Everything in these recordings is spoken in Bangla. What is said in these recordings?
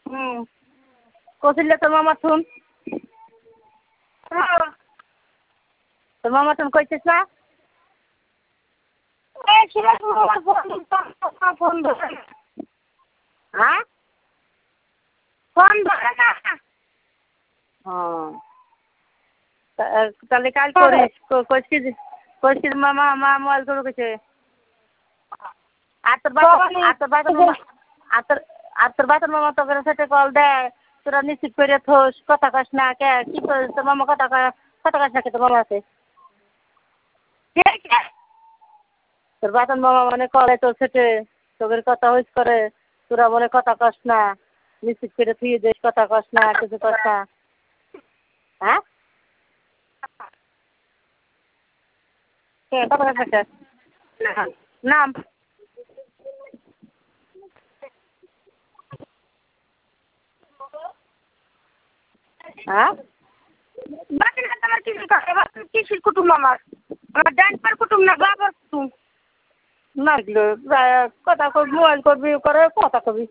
হুম কৌশল্যা তোর মামা শুন তোর মামা শুন কইছিস না ফোন ধরে না হ্যাঁ ফোন ধরে না ও তাহলে কাল করিস কইছিস মামা মা মোবাইল করে কইছে আর তোর বাতর মামা তোকে সাথে কল দেয় তোরা নিশ্চিত করে থোস কথা কাস না কে কি করিস তোর মামা কথা কাস না কে তোর মামা আছে তোর বাতন মামা মানে কলে তোর সাথে তোদের কথা হইস করে তোরা মনে কথা কস না নিশ্চিত করে তুই দেশ কথা কস না কিছু কস না হ্যাঁ কে কথা কাস না নাম হ্যাঁ বাকি না তোমার কিসির কুটুম আমার ডান্সার কুটুম না বাবার কুটুম না কথা কবি মোবাইল করবি করে কথা কবি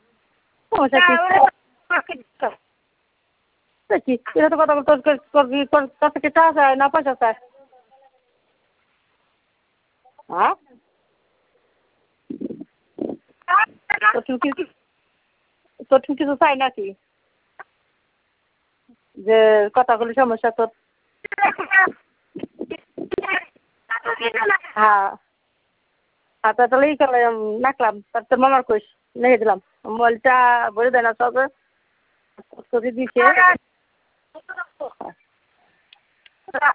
দেখি এটা তো কথা করবি কাছ থেকে চা চায় না পয়সা চায় হ্যাঁ তোর কিছু চাই নাকি যে কথাগুলি সমস্যা তোর হ্যাঁ আচ্ছা তাহলে ই করলাম রাখলাম তোর মামার কইস লিখে দিলাম মোবাইলটা ভরে দেয় না সব করে দিয়েছে